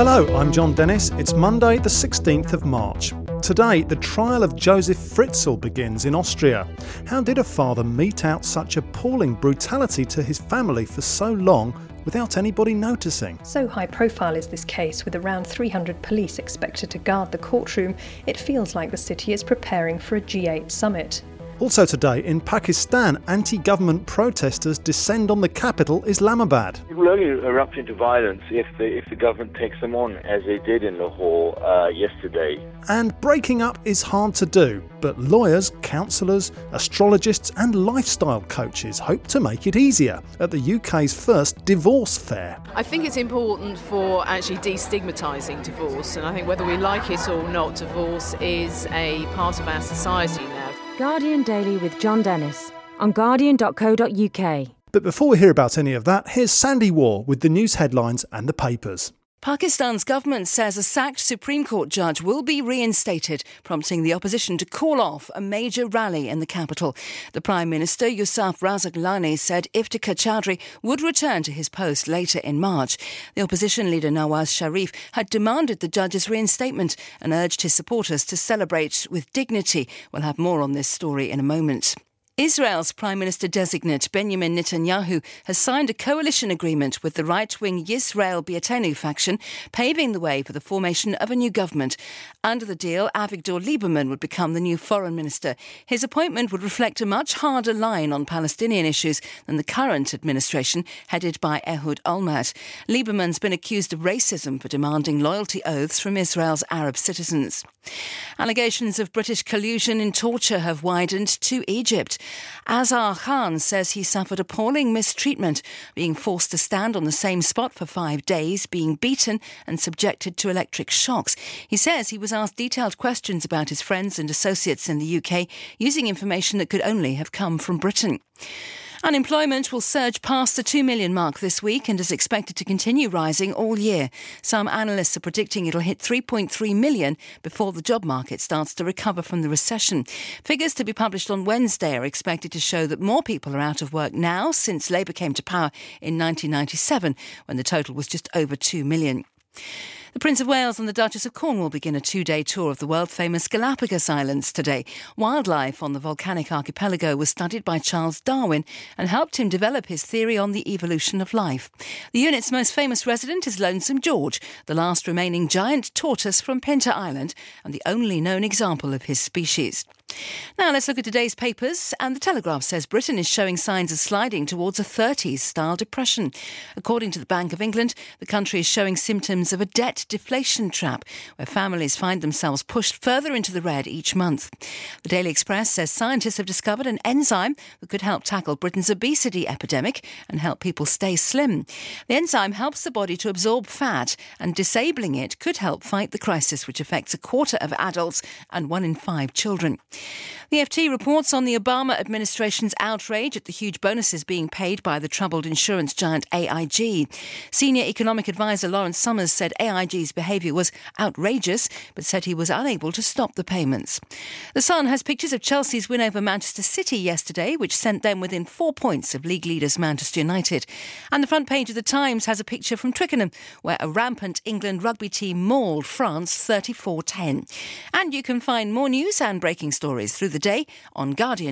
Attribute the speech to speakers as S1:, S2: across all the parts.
S1: Hello, I'm John Dennis. It's Monday the 16th of March. Today, the trial of Josef Fritzl begins in Austria. How did a father mete out such appalling brutality to his family for so long without anybody noticing?
S2: So high profile is this case, with around 300 police expected to guard the courtroom, it feels like the city is preparing for a G8 summit.
S1: Also today, in Pakistan, anti-government protesters descend on the capital, Islamabad.
S3: It will only erupt into violence if the government takes them on, as they did in Lahore yesterday.
S1: And breaking up is hard to do, but lawyers, counsellors, astrologists and lifestyle coaches hope to make it easier at the UK's first divorce fair.
S4: I think it's important for actually destigmatising divorce, and I think whether we like it or not, divorce is a part of our society now.
S5: Guardian Daily with John Dennis on guardian.co.uk.
S1: But before we hear about any of that, here's Sandy Waugh with the news headlines and the papers.
S6: Pakistan's government says a sacked Supreme Court judge will be reinstated, prompting the opposition to call off a major rally in the capital. The Prime Minister, Yousaf Razak Lani, said Iftikhar Chaudhry would return to his post later in March. The opposition leader Nawaz Sharif had demanded the judge's reinstatement and urged his supporters to celebrate with dignity. We'll have more on this story in a moment. Israel's Prime Minister-designate Benjamin Netanyahu has signed a coalition agreement with the right-wing Yisrael Beitenu faction, paving the way for the formation of a new government. Under the deal, Avigdor Lieberman would become the new foreign minister. His appointment would reflect a much harder line on Palestinian issues than the current administration, headed by Ehud Olmert. Lieberman's been accused of racism for demanding loyalty oaths from Israel's Arab citizens. Allegations of British collusion in torture have widened to Egypt. Azhar Khan says he suffered appalling mistreatment, being forced to stand on the same spot for 5 days, being beaten and subjected to electric shocks. He says he was asked detailed questions about his friends and associates in the UK, using information that could only have come from Britain. Unemployment will surge past the 2 million mark this week and is expected to continue rising all year. Some analysts are predicting it'll hit 3.3 million before the job market starts to recover from the recession. Figures to be published on Wednesday are expected to show that more people are out of work now since Labour came to power in 1997, when the total was just over 2 million. The Prince of Wales and the Duchess of Cornwall begin a 2-day tour of the world-famous Galapagos Islands today. Wildlife on the volcanic archipelago was studied by Charles Darwin and helped him develop his theory on the evolution of life. The unit's most famous resident is Lonesome George, the last remaining giant tortoise from Pinta Island and the only known example of his species. Now let's look at today's papers, and the Telegraph says Britain is showing signs of sliding towards a 30s-style depression. According to the Bank of England, the country is showing symptoms of a debt deflation trap, where families find themselves pushed further into the red each month. The Daily Express says scientists have discovered an enzyme that could help tackle Britain's obesity epidemic and help people stay slim. The enzyme helps the body to absorb fat, and disabling it could help fight the crisis, which affects a quarter of adults and 1 in 5 children. The FT reports on the Obama administration's outrage at the huge bonuses being paid by the troubled insurance giant AIG. Senior economic advisor Lawrence Summers said AIG's behaviour was outrageous, but said he was unable to stop the payments. The Sun has pictures of Chelsea's win over Manchester City yesterday, which sent them within 4 points of league leaders Manchester United. And the front page of the Times has a picture from Twickenham, where a rampant England rugby team mauled France 34-10. And you can find more news and breaking stories through the day on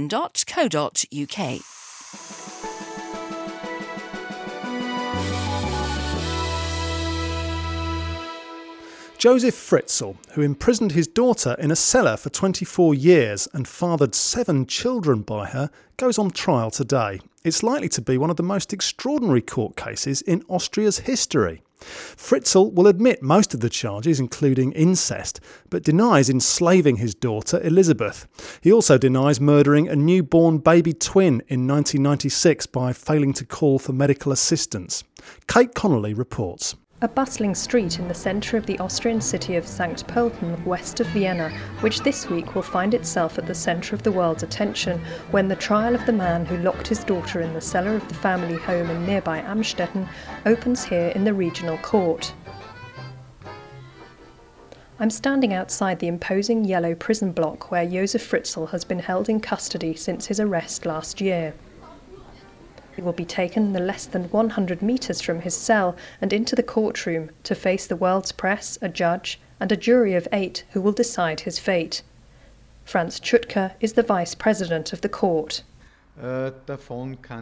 S6: guardian.co.uk.
S1: Josef Fritzl, who imprisoned his daughter in a cellar for 24 years and fathered 7 children by her, goes on trial today. It's likely to be one of the most extraordinary court cases in Austria's history. Fritzl will admit most of the charges, including incest, but denies enslaving his daughter Elizabeth. He also denies murdering a newborn baby twin in 1996 by failing to call for medical assistance. Kate Connolly reports.
S2: A bustling street in the centre of the Austrian city of St. Pölten, west of Vienna, which this week will find itself at the centre of the world's attention when the trial of the man who locked his daughter in the cellar of the family home in nearby Amstetten opens here in the regional court. I'm standing outside the imposing yellow prison block where Josef Fritzl has been held in custody since his arrest last year. He will be taken the less than 100 metres from his cell and into the courtroom to face the world's press, a judge, and a jury of 8 who will decide his fate. Franz Tschudtke is the vice president of the court.
S7: I've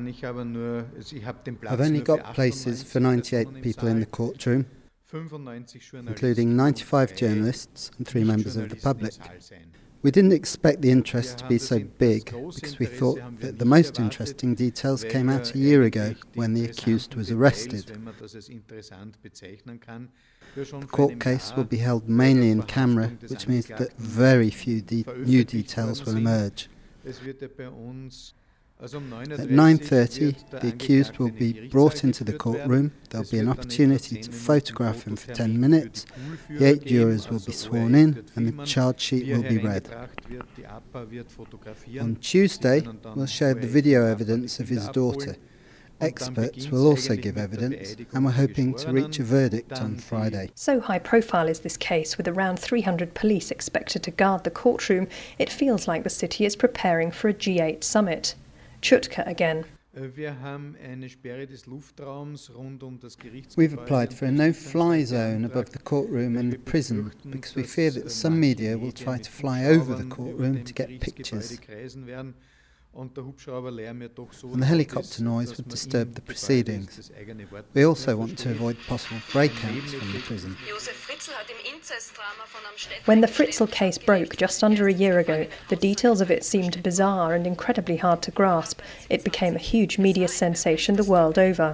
S7: only got places for 98 people in the courtroom, including 95 journalists and 3 members of the public. We didn't expect the interest to be so big because we thought that the most interesting details came out a year ago when the accused was arrested. The court case will be held mainly in camera, which means that very few new details will emerge. At 9:30, the accused will be brought into the courtroom. There'll be an opportunity to photograph him for 10 minutes. The 8 jurors will be sworn in and the charge sheet will be read. On Tuesday, we'll show the video evidence of his daughter. Experts will also give evidence, and we're hoping to reach a verdict on Friday.
S2: So high profile is this case, with around 300 police expected to guard the courtroom, it feels like the city is preparing for a G8 summit. Tschudtke again.
S7: We've applied for a no-fly zone above the courtroom and the prison because we fear that some media will try to fly over the courtroom to get pictures. And the helicopter noise would disturb the proceedings. We also want to avoid possible breakouts from the prison.
S2: When the Fritzl case broke just under a year ago, the details of it seemed bizarre and incredibly hard to grasp. It became a huge media sensation the world over.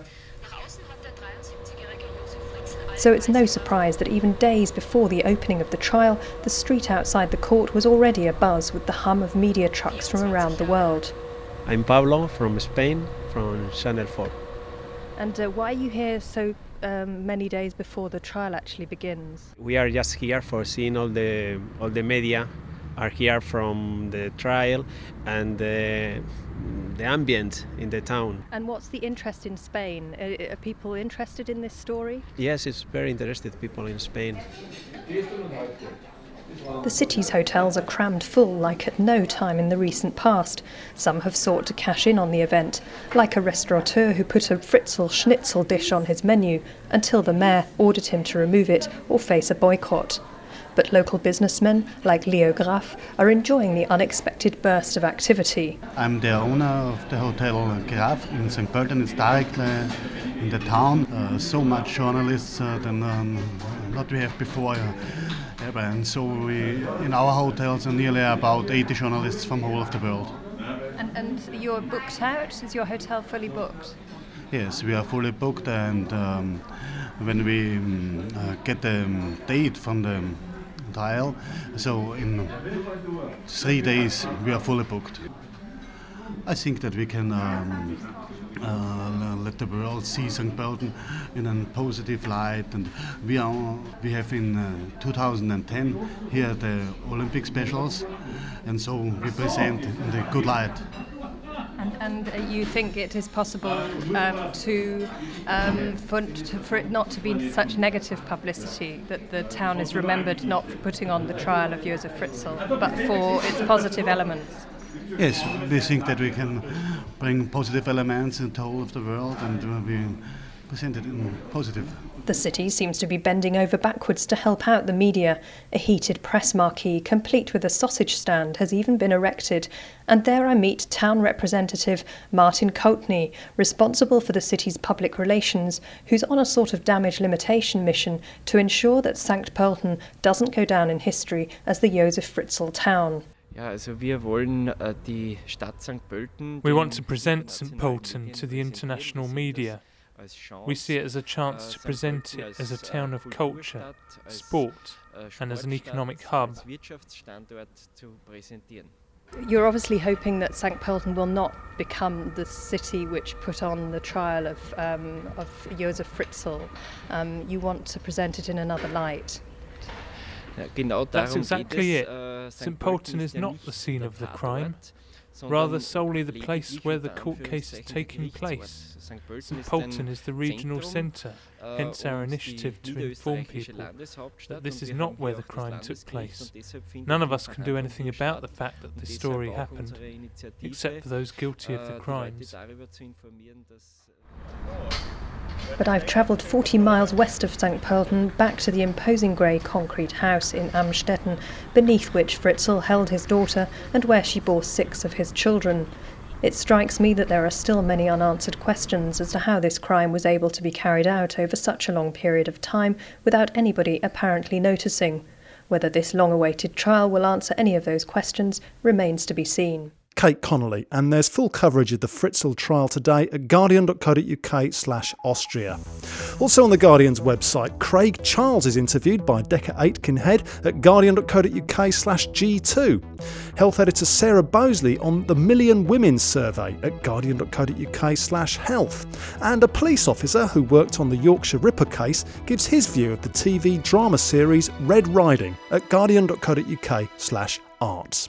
S2: So it's no surprise that even days before the opening of the trial, the street outside the court was already abuzz with the hum of media trucks from around the world.
S8: I'm Pablo from Spain, from Channel 4.
S2: And why are you here so many days before the trial actually begins?
S8: We are just here for seeing all the media are here from the trial and the ambient in the town.
S2: And what's the interest in Spain? Are people interested in this story?
S8: Yes, it's very interested people in Spain.
S2: The city's hotels are crammed full like at no time in the recent past. Some have sought to cash in on the event, like a restaurateur who put a Fritzl schnitzel dish on his menu until the mayor ordered him to remove it or face a boycott. But local businessmen, like Leo Graf, are enjoying the unexpected burst of activity.
S9: I'm the owner of the Hotel Graf in St. Pölten. It's directly in the town. So much journalists than what we have before. And so we, in our hotels, are nearly about 80 journalists from all of the world.
S2: And you're booked out? Is your hotel fully booked?
S9: Yes, we are fully booked, and when we get the date from the trial, so in 3 days we are fully booked. I think that we can let the world see St. Pölten in a positive light, and we have in 2010 here the Olympic specials, and so we present in the good light.
S2: And you think it is possible for it not to be such negative publicity, that the town is remembered not for putting on the trial of Josef Fritzl, but for its positive elements?
S9: Yes, we think that we can bring positive elements into all of the world, and we present it in positive.
S2: The city seems to be bending over backwards to help out the media. A heated press marquee, complete with a sausage stand, has even been erected. And there I meet town representative Martin Koutny, responsible for the city's public relations, who's on a sort of damage limitation mission to ensure that St. Pölten doesn't go down in history as the Josef Fritzl town.
S10: We want to present St. Pölten to the international media. We see it as a chance to present it as a town of culture, sport, and as an economic hub.
S2: You're obviously hoping that St. Pölten will not become the city which put on the trial of Josef Fritzl. You want to present it in another light.
S10: That's exactly it. St. Pölten is not the scene of the crime. rather solely the place where the court case is taking place. St Pölten is the regional centre, hence our initiative to inform people that this is not where the crime took place. None of us can do anything about the fact that this story happened, except for those guilty of the crimes.
S2: But I've travelled 40 miles west of St Pölten back to the imposing grey concrete house in Amstetten, beneath which Fritzl held his daughter and where she bore 6 of his children. It strikes me that there are still many unanswered questions as to how this crime was able to be carried out over such a long period of time without anybody apparently noticing. Whether this long-awaited trial will answer any of those questions remains to be seen.
S1: Kate Connolly, and there's full coverage of the Fritzl trial today at guardian.co.uk/Austria. Also on the Guardian's website, Craig Charles is interviewed by Decca Aitkenhead at guardian.co.uk/G2. Health editor Sarah Bosley on the Million Women survey at guardian.co.uk/health. And a police officer who worked on the Yorkshire Ripper case gives his view of the TV drama series Red Riding at guardian.co.uk/arts.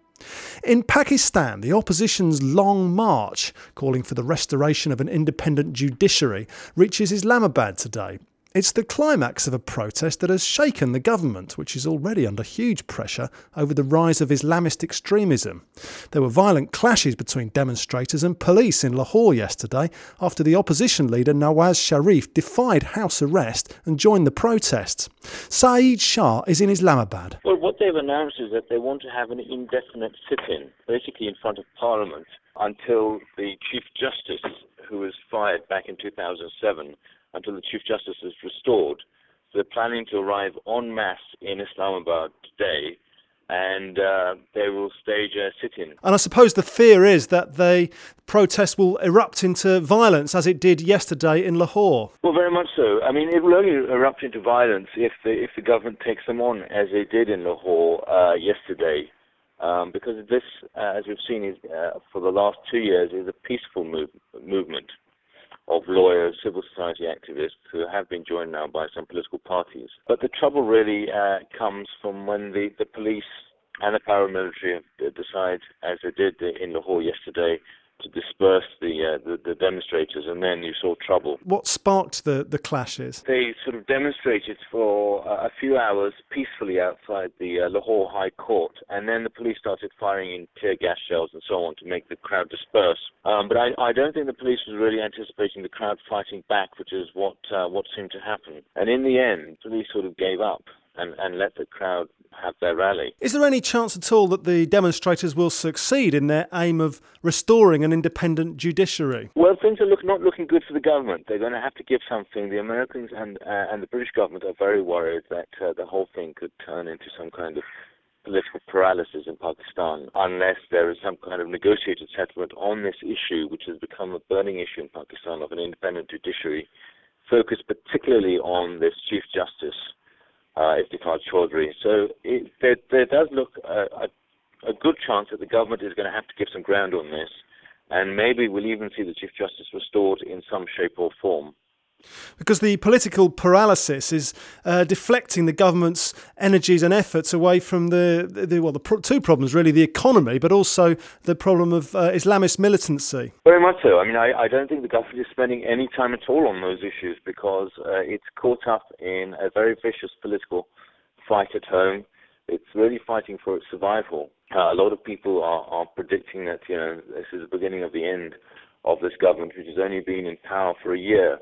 S1: In Pakistan, the opposition's long march, calling for the restoration of an independent judiciary, reaches Islamabad today. It's the climax of a protest that has shaken the government, which is already under huge pressure over the rise of Islamist extremism. There were violent clashes between demonstrators and police in Lahore yesterday after the opposition leader Nawaz Sharif defied house arrest and joined the protests. Saeed Shah is in Islamabad.
S3: Well, what they've announced is that they want to have an indefinite sit-in, basically in front of Parliament, until the Chief Justice, who was fired back in 2007, until the Chief Justice is restored. So they're planning to arrive en masse in Islamabad today, and they will stage a sit-in.
S1: And I suppose the fear is that the protest will erupt into violence, as it did yesterday in Lahore.
S3: Well, very much so. I mean, it will only erupt into violence if the government takes them on, as they did in Lahore yesterday. Because this, as we've seen, for the last 2 years, is a peaceful movement of lawyers, civil society activists who have been joined now by some political parties. But the trouble really comes from when the police and the paramilitary decide, as they did in Lahore yesterday, to disperse the demonstrators, and then you saw trouble.
S1: What sparked the clashes?
S3: They sort of demonstrated for a few hours peacefully outside the Lahore High Court, and then the police started firing in tear gas shells and so on to make the crowd disperse. But I don't think the police was really anticipating the crowd fighting back, which is what seemed to happen. And in the end, the police sort of gave up and let the crowd have their rally.
S1: Is there any chance at all that the demonstrators will succeed in their aim of restoring an independent judiciary?
S3: Well, things are not looking good for the government. They're going to have to give something. The Americans and the British government are very worried that the whole thing could turn into some kind of political paralysis in Pakistan unless there is some kind of negotiated settlement on this issue, which has become a burning issue in Pakistan, of an independent judiciary, focused particularly on this Chief Justice, Iftikhar Chaudhry. So there does look a good chance that the government is going to have to give some ground on this, and maybe we'll even see the Chief Justice restored in some shape or form.
S1: Because the political paralysis is deflecting the government's energies and efforts away from the two problems, really, the economy, but also the problem of Islamist militancy.
S3: Very much so. I mean, I don't think the government is spending any time at all on those issues because it's caught up in a very vicious political fight at home. It's really fighting for its survival. A lot of people are predicting that, this is the beginning of the end of this government, which has only been in power for a year.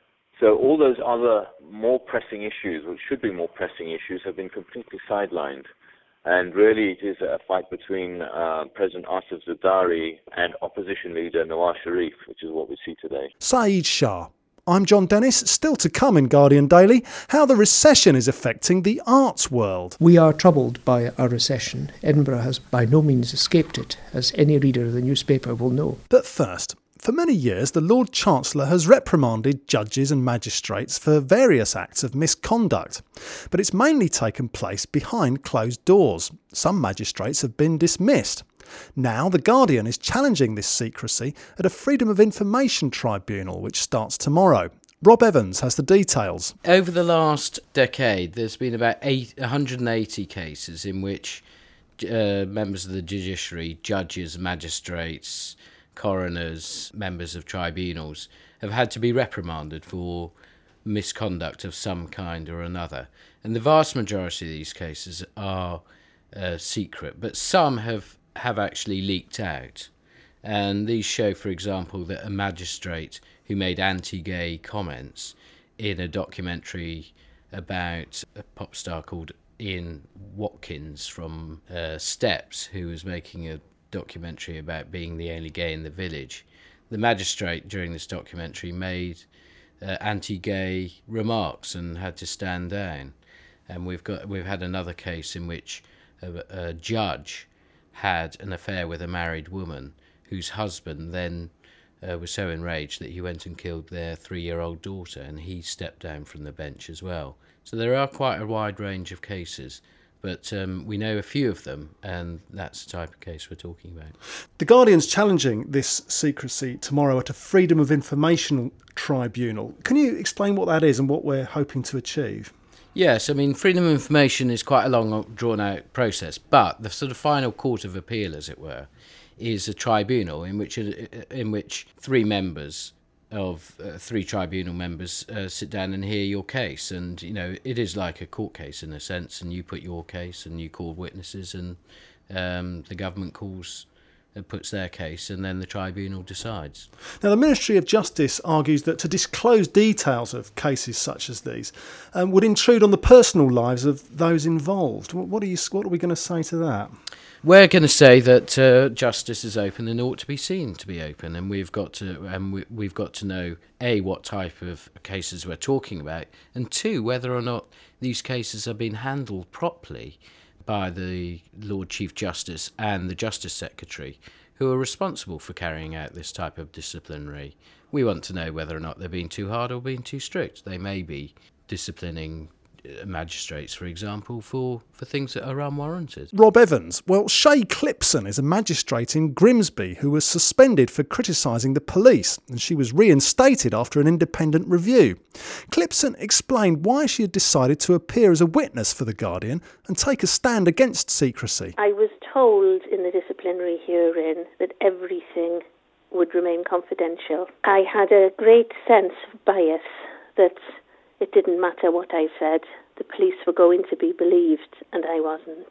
S3: So all those other more pressing issues, which should be more pressing issues, have been completely sidelined. And really it is a fight between President Asif Zardari and opposition leader Nawaz Sharif, which is what we see today.
S1: Saeed Shah. I'm John Dennis. Still to come in Guardian Daily, how the recession is affecting the arts world.
S11: We are troubled by a recession. Edinburgh has by no means escaped it, as any reader of the newspaper will know.
S1: But first, for many years, the Lord Chancellor has reprimanded judges and magistrates for various acts of misconduct, but it's mainly taken place behind closed doors. Some magistrates have been dismissed. Now, The Guardian is challenging this secrecy at a Freedom of Information tribunal, which starts tomorrow. Rob Evans has the details.
S12: Over the last decade, there's been about 180 cases in which members of the judiciary, judges, magistrates, coroners, members of tribunals, have had to be reprimanded for misconduct of some kind or another. And the vast majority of these cases are secret, but some have actually leaked out. And these show, for example, that a magistrate who made anti-gay comments in a documentary about a pop star called Ian Watkins from Steps, who was making a documentary about being the only gay in the village. The magistrate during this documentary made anti-gay remarks and had to stand down. And we've had another case in which a judge had an affair with a married woman whose husband then was so enraged that he went and killed their 3-year-old daughter, and he stepped down from the bench as well. So there are quite a wide range of cases, but we know a few of them, and that's the type of case we're talking about.
S1: The Guardian's challenging this secrecy tomorrow at a Freedom of Information tribunal. Can you explain what that is and what we're hoping to achieve?
S12: Yes, I mean, freedom of information is quite a long, drawn-out process, but the sort of final court of appeal, as it were, is a tribunal in which 3 members of 3 tribunal members sit down and hear your case. And, you know, it is like a court case in a sense, and you put your case and you call witnesses, and the government puts their case, and then the tribunal decides.
S1: Now, the Ministry of Justice argues that to disclose details of cases such as these would intrude on the personal lives of those involved. What are we going to say to that?
S12: We're going to say that justice is open and ought to be seen to be open, and we've got to know A, what type of cases we're talking about, and 2, whether or not these cases are being handled properly by the Lord Chief Justice and the Justice Secretary, who are responsible for carrying out this type of disciplinary. We want to know whether or not they're being too hard or being too strict. They may be disciplining magistrates, for example, for things that are unwarranted.
S1: Rob Evans. Well, Shay Clipson is a magistrate in Grimsby who was suspended for criticising the police, and she was reinstated after an independent review. Clipson explained why she had decided to appear as a witness for The Guardian and take a stand against secrecy.
S13: I was told in the disciplinary hearing that everything would remain confidential. I had a great sense of bias that it didn't matter what I said. The police were going to be believed, and I wasn't.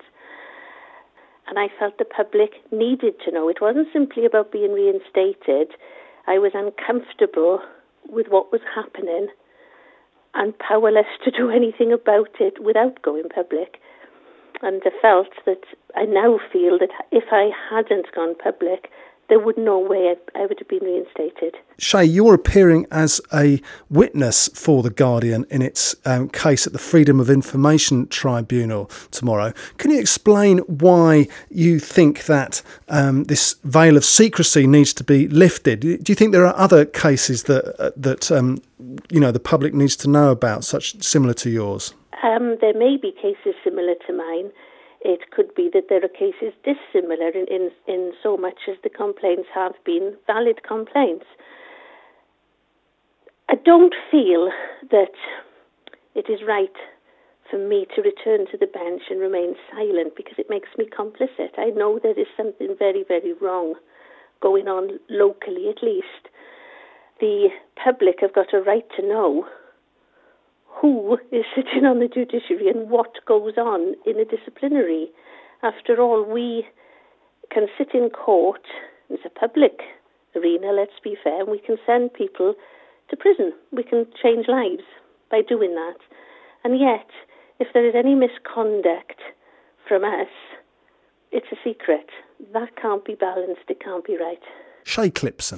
S13: And I felt the public needed to know. It wasn't simply about being reinstated. I was uncomfortable with what was happening and powerless to do anything about it without going public. And I now feel that if I hadn't gone public, there would no way I would have been reinstated.
S1: Shay, you're appearing as a witness for The Guardian in its case at the Freedom of Information Tribunal tomorrow. Can you explain why you think that this veil of secrecy needs to be lifted? Do you think there are other cases that the public needs to know about, similar to yours?
S13: There may be cases similar to mine. It could be that there are cases dissimilar in so much as the complaints have been valid complaints. I don't feel that it is right for me to return to the bench and remain silent because it makes me complicit. I know there is something very, very wrong going on locally at least. The public have got a right to know who is sitting on the judiciary and what goes on in a disciplinary. After all, we can sit in court, it's a public arena, let's be fair, and we can send people to prison. We can change lives by doing that. And yet, if there is any misconduct from us, it's a secret. That can't be balanced, it can't be right.
S1: Shay Clipson.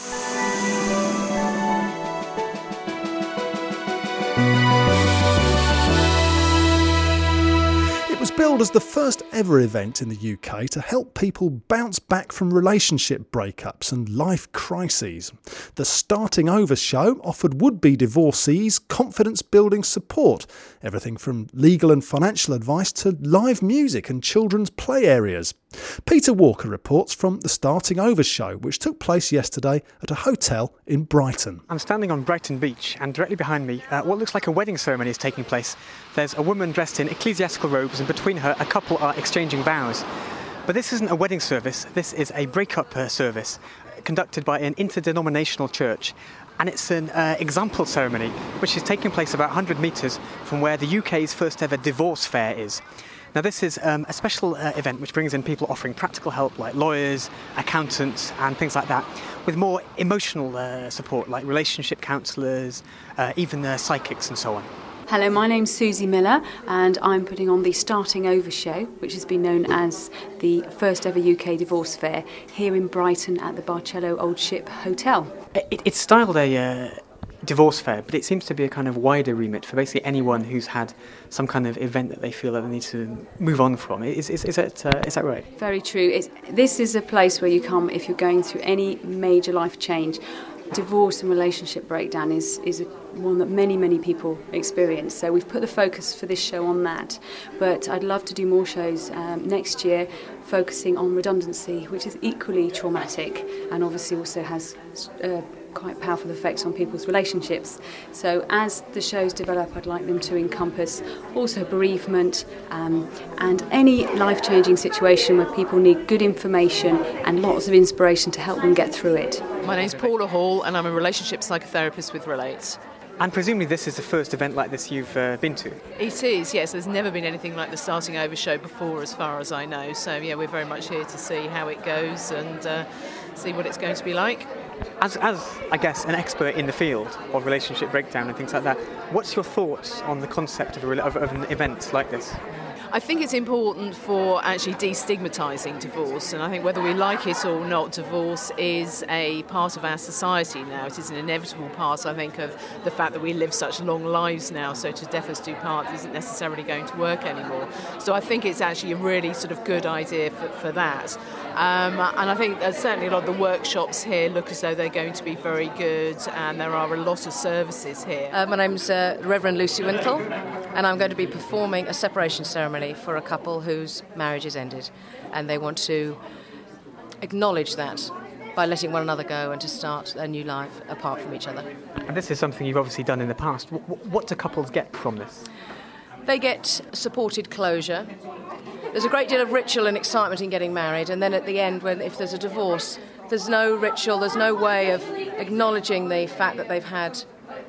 S1: It was billed as the first ever event in the UK to help people bounce back from relationship breakups and life crises. The Starting Over show offered would-be divorcees confidence-building support, everything from legal and financial advice to live music and children's play areas. Peter Walker reports from the Starting Over show, which took place yesterday at a hotel in Brighton.
S14: I'm standing on Brighton Beach, and directly behind me, what looks like a wedding ceremony is taking place. There's a woman dressed in ecclesiastical robes, and between her, a couple are exchanging vows. But this isn't a wedding service, this is a break-up service conducted by an interdenominational church. And it's an example ceremony, which is taking place about 100 metres from where the UK's first ever divorce fair is. Now, this is a special event which brings in people offering practical help like lawyers, accountants and things like that, with more emotional support like relationship counsellors, even psychics and so on.
S15: Hello, my name's Susie Miller and I'm putting on the Starting Over show, which has been known as the first ever UK divorce fair here in Brighton at the Barcello Old Ship Hotel.
S14: It's styled a divorce fair, but it seems to be a kind of wider remit for basically anyone who's had some kind of event that they feel that they need to move on from. Is that right?
S15: Very true. This is a place where you come if you're going through any major life change. Divorce and relationship breakdown is one that many people experience. So we've put the focus for this show on that. But I'd love to do more shows next year focusing on redundancy, which is equally traumatic and obviously also has quite powerful effects on people's relationships. So as the shows develop, I'd like them to encompass also bereavement and any life-changing situation where people need good information and lots of inspiration to help them get through it.
S4: My name's Paula Hall and I'm a relationship psychotherapist with Relate.
S14: And presumably this is the first event like this you've been to?
S4: It is, yes. There's never been anything like the Starting Over show before as far as I know. So yeah, we're very much here to see how it goes and see what it's going to be like.
S14: As I guess, an expert in the field of relationship breakdown and things like that, what's your thoughts on the concept of an event like this?
S4: I think it's important for actually destigmatising divorce, and I think whether we like it or not, divorce is a part of our society now. It is an inevitable part, I think, of the fact that we live such long lives now, so to death us do part isn't necessarily going to work anymore. So I think it's actually a really sort of good idea for that. And I think certainly a lot of the workshops here look as though they're going to be very good, and there are a lot of services here.
S16: My name's Reverend Lucy Wintle, and I'm going to be performing a separation ceremony for a couple whose marriage is ended, and they want to acknowledge that by letting one another go and to start a new life apart from each other.
S14: And this is something you've obviously done in the past. What do couples get from this?
S16: They get supported closure. There's a great deal of ritual and excitement in getting married, and then at the end, if there's a divorce, there's no ritual, there's no way of acknowledging the fact that they've had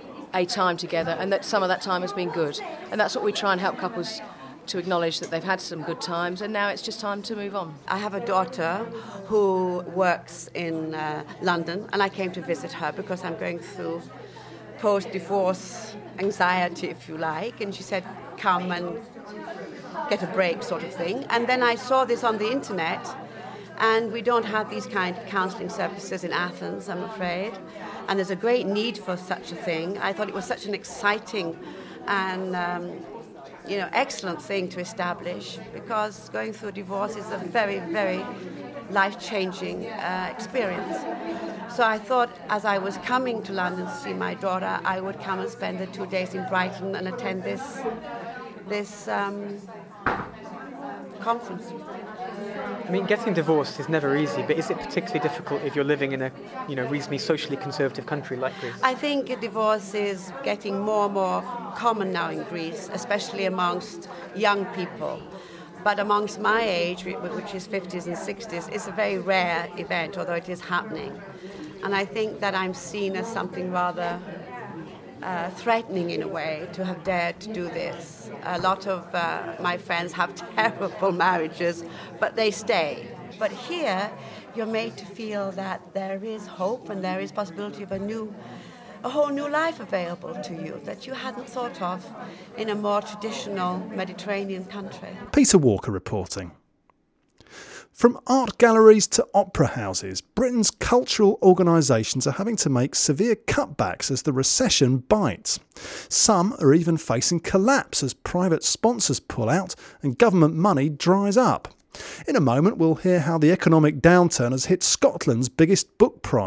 S16: a time together and that some of that time has been good. And that's what we try and help couples to acknowledge, that they've had some good times and now it's just time to move on.
S17: I have a daughter who works in London, and I came to visit her because I'm going through post-divorce anxiety, if you like, and she said, come and get a break sort of thing. And then I saw this on the internet, and we don't have these kind of counselling services in Athens, I'm afraid, and there's a great need for such a thing. I thought it was such an exciting and excellent thing to establish, because going through a divorce is a very, very life-changing experience. So I thought, as I was coming to London to see my daughter, I would come and spend the 2 days in Brighton and attend this conference.
S14: I mean, getting divorced is never easy, but is it particularly difficult if you're living in a, reasonably socially conservative country like Greece?
S17: I think divorce is getting more and more common now in Greece, especially amongst young people. But amongst my age, which is 50s and 60s, it's a very rare event, although it is happening. And I think that I'm seen as something rather threatening in a way to have dared to do this. A lot of my friends have terrible marriages, but they stay. But here, you're made to feel that there is hope and there is possibility of a whole new life available to you that you hadn't thought of in a more traditional Mediterranean country.
S1: Peter Walker reporting. From art galleries to opera houses, Britain's cultural organisations are having to make severe cutbacks as the recession bites. Some are even facing collapse as private sponsors pull out and government money dries up. In a moment, we'll hear how the economic downturn has hit Scotland's biggest book prize,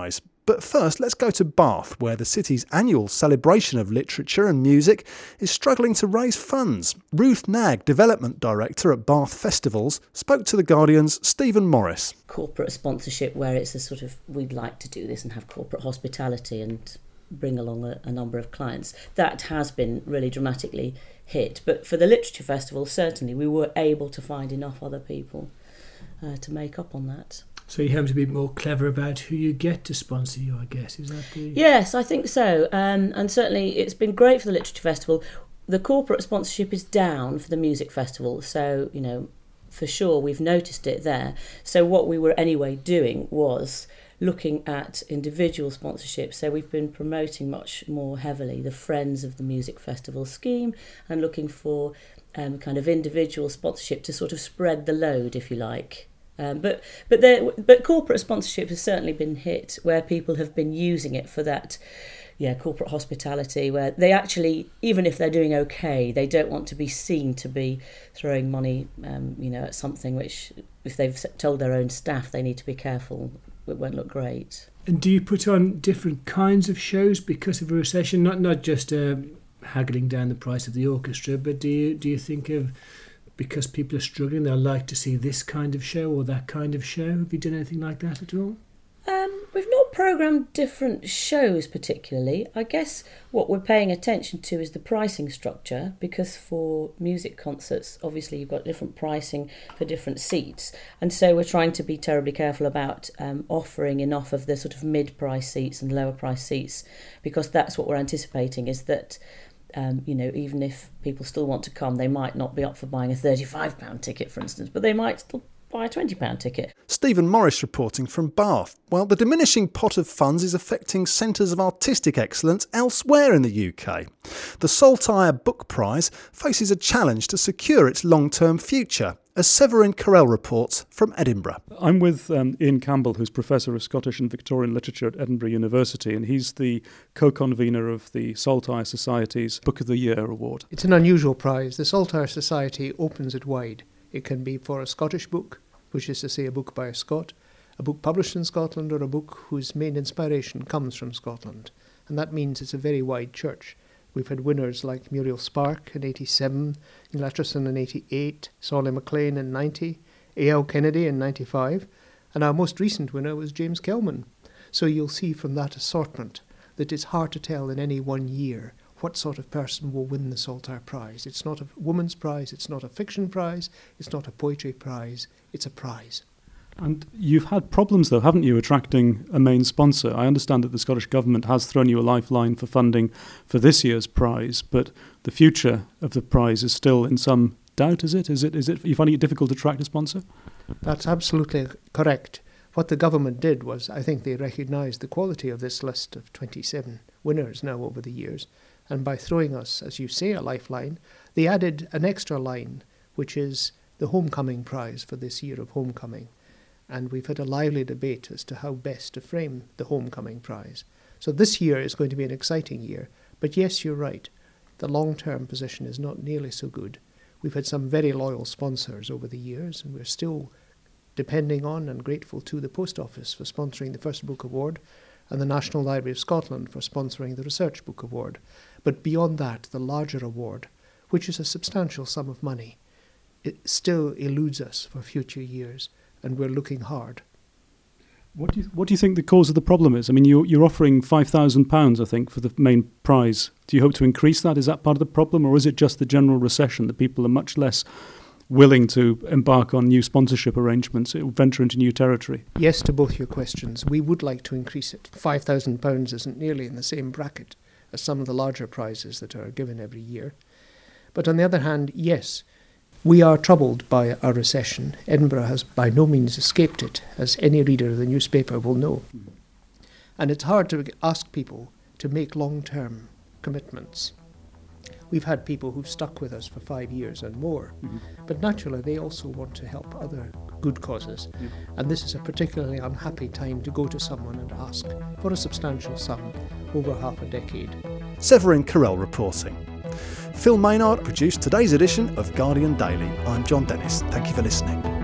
S1: But first, let's go to Bath, where the city's annual celebration of literature and music is struggling to raise funds. Ruth Nagg, Development Director at Bath Festivals, spoke to The Guardian's Stephen Morris.
S18: Corporate sponsorship, where it's a sort of, we'd like to do this and have corporate hospitality and bring along a number of clients. That has been really dramatically hit. But for the Literature Festival, certainly we were able to find enough other people to make up on that.
S11: So you have to be more clever about who you get to sponsor you, I guess. Is that the...
S18: Yes, I think so. And certainly it's been great for the Literature Festival. The corporate sponsorship is down for the Music Festival. So, you know, for sure we've noticed it there. So what we were anyway doing was looking at individual sponsorship. So we've been promoting much more heavily the Friends of the Music Festival scheme and looking for kind of individual sponsorship to sort of spread the load, if you like. But corporate sponsorship has certainly been hit, where people have been using it for that, corporate hospitality, where they actually, even if they're doing okay, they don't want to be seen to be throwing money, at something which, if they've told their own staff they need to be careful, it won't look great.
S11: And do you put on different kinds of shows because of a recession? Not just haggling down the price of the orchestra, but do you think of, because people are struggling, they'll like to see this kind of show or that kind of show? Have you done anything like that at all?
S18: We've not programmed different shows particularly. I guess what we're paying attention to is the pricing structure, because for music concerts, obviously you've got different pricing for different seats. And so we're trying to be terribly careful about offering enough of the sort of mid-price seats and lower price seats, because that's what we're anticipating, is that even if people still want to come, they might not be up for buying a £35 ticket, for instance, but they might still buy a £20 ticket.
S1: Stephen Morris reporting from Bath. Well, the diminishing pot of funds is affecting centres of artistic excellence elsewhere in the UK. The Saltire Book Prize faces a challenge to secure its long-term future, as Severin Carell reports from Edinburgh.
S19: I'm with Ian Campbell, who's Professor of Scottish and Victorian Literature at Edinburgh University, and he's the co-convener of the Saltire Society's Book of the Year award.
S11: It's an unusual prize. The Saltire Society opens it wide. It can be for a Scottish book, which is to say a book by a Scot, a book published in Scotland, or a book whose main inspiration comes from Scotland. And that means it's a very wide church. We've had winners like Muriel Spark in 87, Neil Atchison in 88, Solly MacLean in 90, A.L. Kennedy in 95, and our most recent winner was James Kelman. So you'll see from that assortment that it's hard to tell in any one year what sort of person will win the Saltire Prize. It's not a woman's prize, it's not a fiction prize, it's not a poetry prize, it's a prize.
S19: And you've had problems, though, haven't you, attracting a main sponsor? I understand that the Scottish Government has thrown you a lifeline for funding for this year's prize, but the future of the prize is still in some doubt, is it? Is it? Are you finding it difficult to attract a sponsor?
S11: That's absolutely correct. What the government did was, I think they recognised the quality of this list of 27 winners now over the years, and by throwing us, as you say, a lifeline, they added an extra line, which is the Homecoming Prize for this year of Homecoming. And we've had a lively debate as to how best to frame the Homecoming Prize. So this year is going to be an exciting year. But yes, you're right. The long-term position is not nearly so good. We've had some very loyal sponsors over the years, and we're still depending on and grateful to the Post Office for sponsoring the First Book Award and the National Library of Scotland for sponsoring the Research Book Award. But beyond that, the larger award, which is a substantial sum of money, it still eludes us for future years, and we're looking hard.
S19: What do you think the cause of the problem is? I mean, you're offering £5,000, I think, for the main prize. Do you hope to increase that? Is that part of the problem, or is it just the general recession that people are much less willing to embark on new sponsorship arrangements, venture into new territory?
S11: Yes to both your questions. We would like to increase it. £5,000 isn't nearly in the same bracket as some of the larger prizes that are given every year. But on the other hand, yes, we are troubled by a recession. Edinburgh has by no means escaped it, as any reader of the newspaper will know. And it's hard to ask people to make long-term commitments. We've had people who've stuck with us for 5 years and more, but naturally they also want to help other good causes. And this is a particularly unhappy time to go to someone and ask for a substantial sum over half a decade.
S1: Severin Carell reporting. Phil Maynard produced today's edition of Guardian Daily. I'm John Dennis. Thank you for listening.